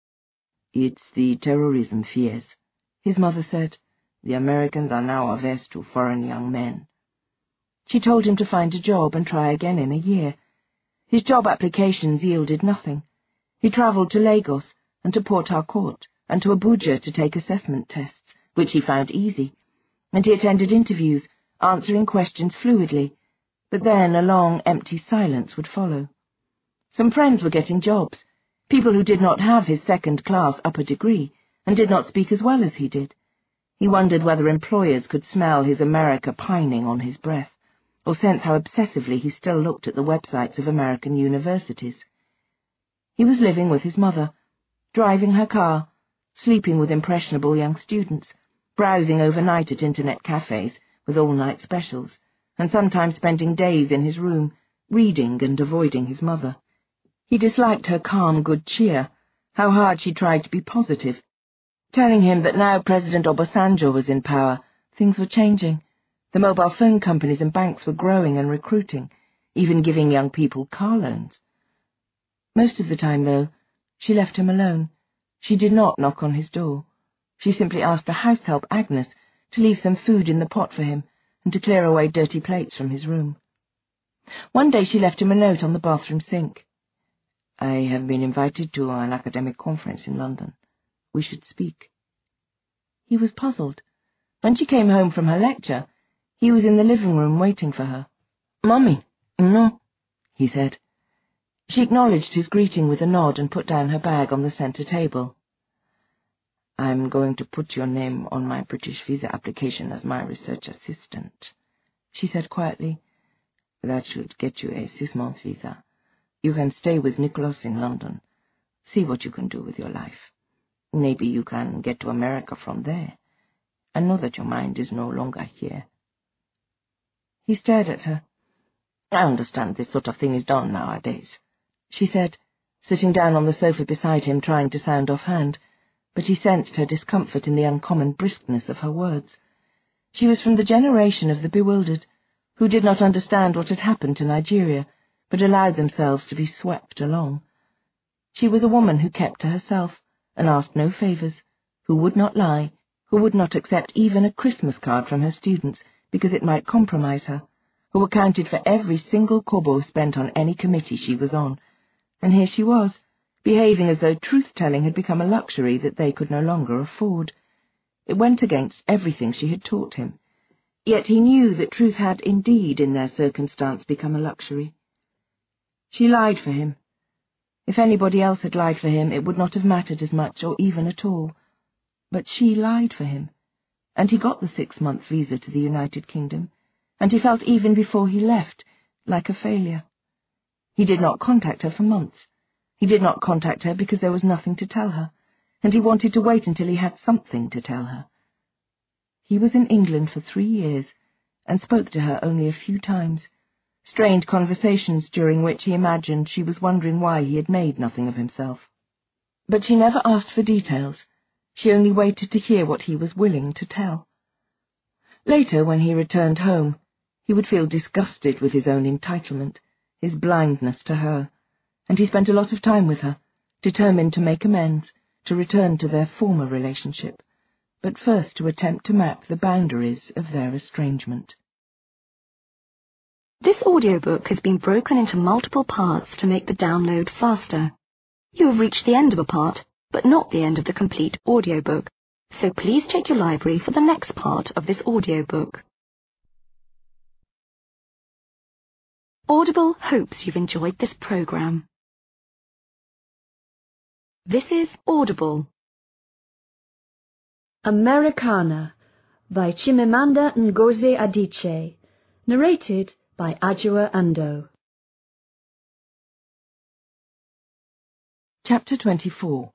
"It's the terrorism fears," his mother said. "The Americans are now averse to foreign young men." She told him to find a job and try again in a year. His job applications yielded nothing. He travelled to Lagos and to Port Harcourt and to Abuja to take assessment tests, which he found easy, and he attended interviews, answering questions fluidly, but then a long, empty silence would follow. Some friends were getting jobs, people who did not have his second-class upper degree and did not speak as well as he did. He wondered whether employers could smell his America pining on his breath, or sense how obsessively he still looked at the websites of American universities. He was living with his mother, driving her car, sleeping with impressionable young students, browsing overnight at internet cafes with all-night specials, and sometimes spending days in his room, reading and avoiding his mother. He disliked her calm good cheer, how hard she tried to be positive, telling him that now President Obasanjo was in power, things were changing. The mobile phone companies and banks were growing and recruiting, even giving young people car loans. Most of the time, though, she left him alone. She did not knock on his door. She simply asked the househelp, Agnes, to leave some food in the pot for him and to clear away dirty plates from his room. One day she left him a note on the bathroom sink. "I have been invited to an academic conference in London. We should speak." He was puzzled. When she came home from her lecture, he was in the living room waiting for her. "Mummy, no," he said. She acknowledged his greeting with a nod and put down her bag on the centre table. "I'm going to put your name on my British visa application as my research assistant," she said quietly. "That should get you a 6-month visa. You can stay with Nicholas in London. See what you can do with your life. Maybe you can get to America from there, and know that your mind is no longer here." He stared at her. "I understand this sort of thing is done nowadays," she said, sitting down on the sofa beside him, trying to sound offhand, but he sensed her discomfort in the uncommon briskness of her words. She was from the generation of the bewildered, who did not understand what had happened to Nigeria, but allowed themselves to be swept along. She was a woman who kept to herself, and asked no favours, who would not lie, who would not accept even a Christmas card from her students because it might compromise her, who accounted for every single kobo spent on any committee she was on. And here she was, behaving as though truth-telling had become a luxury that they could no longer afford. It went against everything she had taught him. Yet he knew that truth had indeed in their circumstance become a luxury. She lied for him. If anybody else had lied for him, it would not have mattered as much or even at all. But she lied for him, and he got the 6-month visa to the United Kingdom, and he felt even before he left like a failure. He did not contact her for months. He did not contact her because there was nothing to tell her, and he wanted to wait until he had something to tell her. He was in England for 3 years, and spoke to her only a few times, strained conversations during which he imagined she was wondering why he had made nothing of himself. But she never asked for details. She only waited to hear what he was willing to tell. Later, when he returned home, he would feel disgusted with his own entitlement, his blindness to her, and he spent a lot of time with her, determined to make amends, to return to their former relationship, but first to attempt to map the boundaries of their estrangement. This audiobook has been broken into multiple parts to make the download faster. You have reached the end of a part, but not the end of the complete audiobook, so please check your library for the next part of this audiobook. Audible hopes you've enjoyed this program. This is Audible. Americana by Chimamanda Ngozi Adichie, narrated by Adjoa Ando. Chapter 24.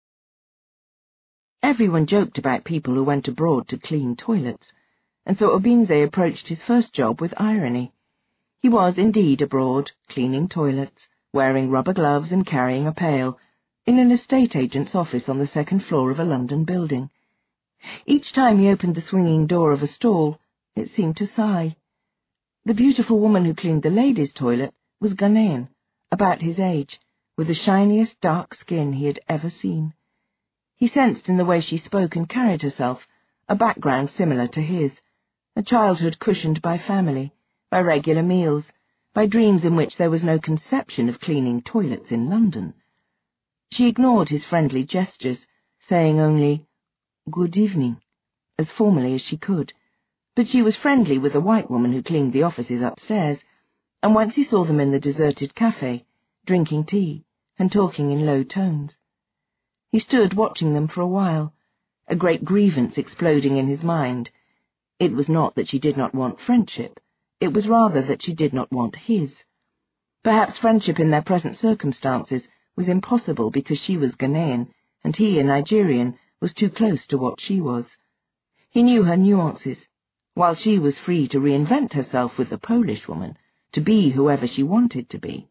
Everyone joked about people who went abroad to clean toilets, and so Obinze approached his first job with irony. He was indeed abroad, cleaning toilets, wearing rubber gloves and carrying a pail, in an estate agent's office on the 2nd floor of a London building. Each time he opened the swinging door of a stall, it seemed to sigh. The beautiful woman who cleaned the ladies' toilet was Ghanaian, about his age, with the shiniest dark skin he had ever seen. He sensed in the way she spoke and carried herself a background similar to his, a childhood cushioned by family, by regular meals, by dreams in which there was no conception of cleaning toilets in London. She ignored his friendly gestures, saying only, "Good evening," as formally as she could, but she was friendly with the white woman who cleaned the offices upstairs, and once he saw them in the deserted cafe, drinking tea and talking in low tones. He stood watching them for a while, a great grievance exploding in his mind. It was not that she did not want friendship, it was rather that she did not want his. Perhaps friendship in their present circumstances was impossible because she was Ghanaian, and he, a Nigerian, was too close to what she was. He knew her nuances, while she was free to reinvent herself with the Polish woman, to be whoever she wanted to be.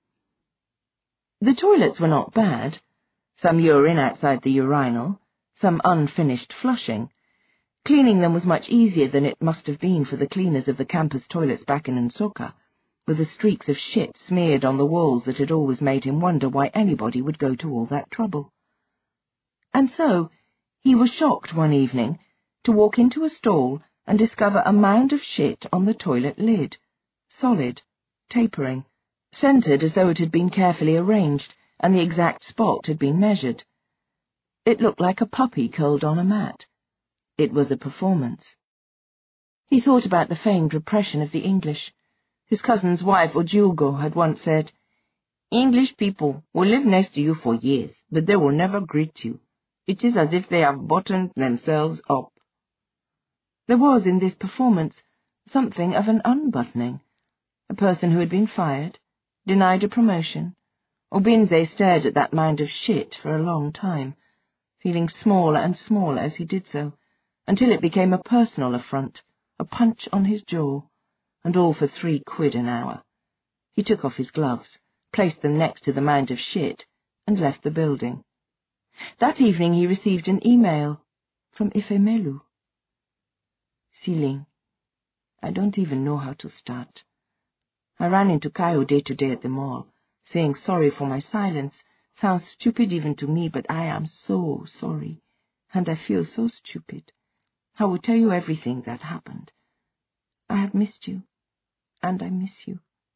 The toilets were not bad, some urine outside the urinal, some unfinished flushing. Cleaning them was much easier than it must have been for the cleaners of the campus toilets back in Nsukka, with the streaks of shit smeared on the walls that had always made him wonder why anybody would go to all that trouble. And so he was shocked one evening to walk into a stall and discover a mound of shit on the toilet lid, solid, tapering, centred as though it had been carefully arranged and the exact spot had been measured. It looked like a puppy curled on a mat. It was a performance. He thought about the famed repression of the English. His cousin's wife, Ojugo, had once said, "English people will live next to you for years, but they will never greet you. It is as if they have buttoned themselves up." There was in this performance something of an unbuttoning. A person who had been fired, denied a promotion. Obinze stared at that mound of shit for a long time, feeling smaller and smaller as he did so, until it became a personal affront, a punch on his jaw, and all for 3 quid an hour. He took off his gloves, placed them next to the mound of shit, and left the building. That evening he received an email from Ifemelu. Siling, I don't even know how to start. I ran into Kayode today at the mall, saying sorry for my silence. Sounds stupid even to me, but I am so sorry, and I feel so stupid. I will tell you everything that happened. I have missed you, and I miss you.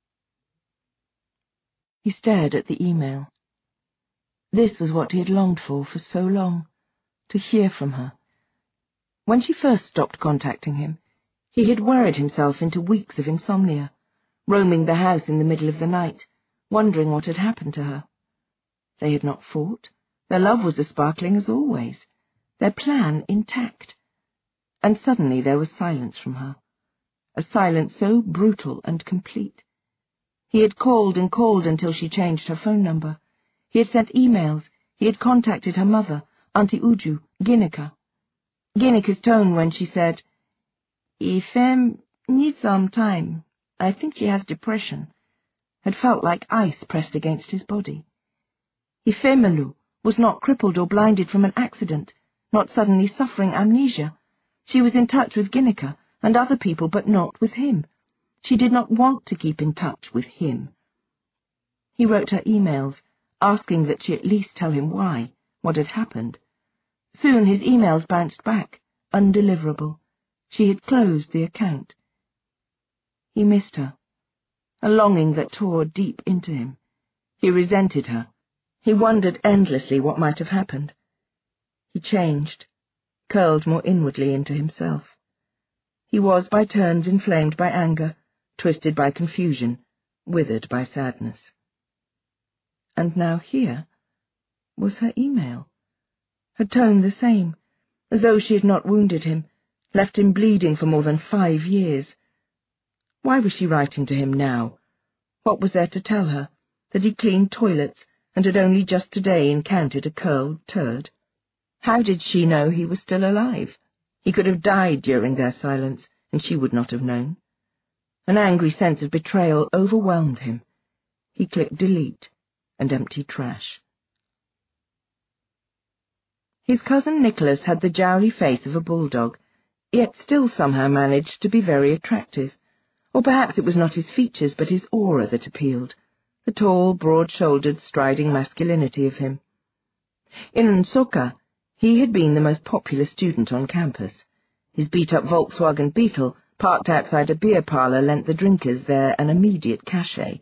He stared at the email. This was what he had longed for so long, to hear from her. When she first stopped contacting him, he had worried himself into weeks of insomnia, roaming the house in the middle of the night, wondering what had happened to her. They had not fought. Their love was as sparkling as always, their plan intact. And suddenly there was silence from her, a silence so brutal and complete. He had called and called until she changed her phone number. He had sent emails. He had contacted her mother, Auntie Uju, Ginika. Ginika's tone when she said, Ifem needs some time. I think she has depression, had felt like ice pressed against his body. Ifemelu was not crippled or blinded from an accident, not suddenly suffering amnesia. She was in touch with Ginika and other people, but not with him. She did not want to keep in touch with him. He wrote her emails, asking that she at least tell him why, what had happened. Soon his emails bounced back, undeliverable. She had closed the account. He missed her, a longing that tore deep into him. He resented her. He wondered endlessly what might have happened. He changed, curled more inwardly into himself. He was by turns inflamed by anger, twisted by confusion, withered by sadness. And now here was her email, her tone the same, as though she had not wounded him, left him bleeding for more than 5 years. Why was she writing to him now? What was there to tell her? That he cleaned toilets and had only just today encountered a curled turd? How did she know he was still alive? He could have died during their silence, and she would not have known. An angry sense of betrayal overwhelmed him. He clicked delete and emptied trash. His cousin Nicholas had the jowly face of a bulldog, yet still somehow managed to be very attractive. Or perhaps it was not his features, but his aura that appealed, the tall, broad-shouldered, striding masculinity of him. In Nsukka, he had been the most popular student on campus. His beat-up Volkswagen Beetle, parked outside a beer parlour, lent the drinkers there an immediate cachet.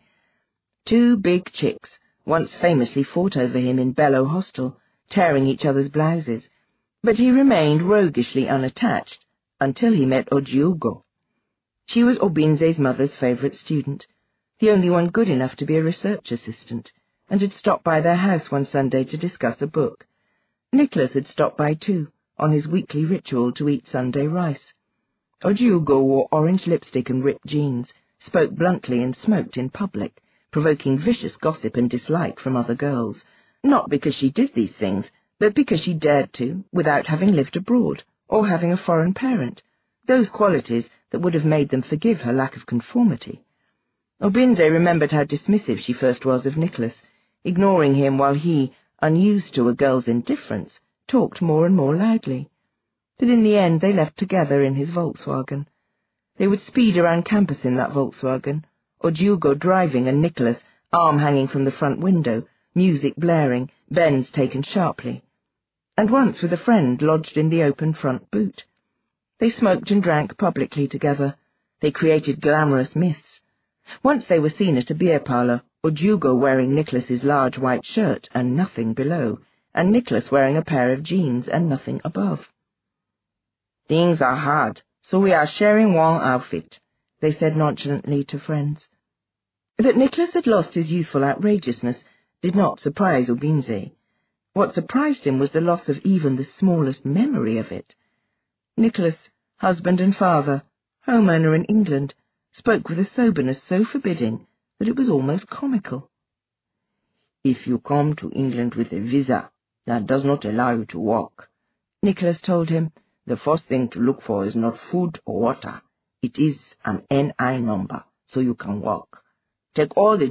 2 big chicks once famously fought over him in Bello Hostel, tearing each other's blouses, but he remained roguishly unattached until he met Ojiugo. She was Obinze's mother's favourite student, the only one good enough to be a research assistant, and had stopped by their house one Sunday to discuss a book. Nicholas had stopped by too, on his weekly ritual to eat Sunday rice. Ojiugo wore orange lipstick and ripped jeans, spoke bluntly and smoked in public, provoking vicious gossip and dislike from other girls, not because she did these things, but because she dared to, without having lived abroad, or having a foreign parent, those qualities that would have made them forgive her lack of conformity. Obinze remembered how dismissive she first was of Nicholas, ignoring him while he, unused to a girl's indifference, talked more and more loudly. But in the end they left together in his Volkswagen. They would speed around campus in that Volkswagen, Ojiugo driving and Nicholas, arm hanging from the front window, music blaring, bends taken sharply. And once with a friend lodged in the open front boot. They smoked and drank publicly together. They created glamorous myths. Once they were seen at a beer parlour, Ojiugo wearing Nicholas's large white shirt and nothing below, and Nicholas wearing a pair of jeans and nothing above. "Things are hard, so we are sharing one outfit," they said nonchalantly to friends. That Nicholas had lost his youthful outrageousness did not surprise Obinze. What surprised him was the loss of even the smallest memory of it. Nicholas, husband and father, homeowner in England, spoke with a soberness so forbidding that it was almost comical. "If you come to England with a visa, that does not allow you to walk. Nicholas told him. The first thing to look for is not food or water. It is an NI number, so you can walk. Take all the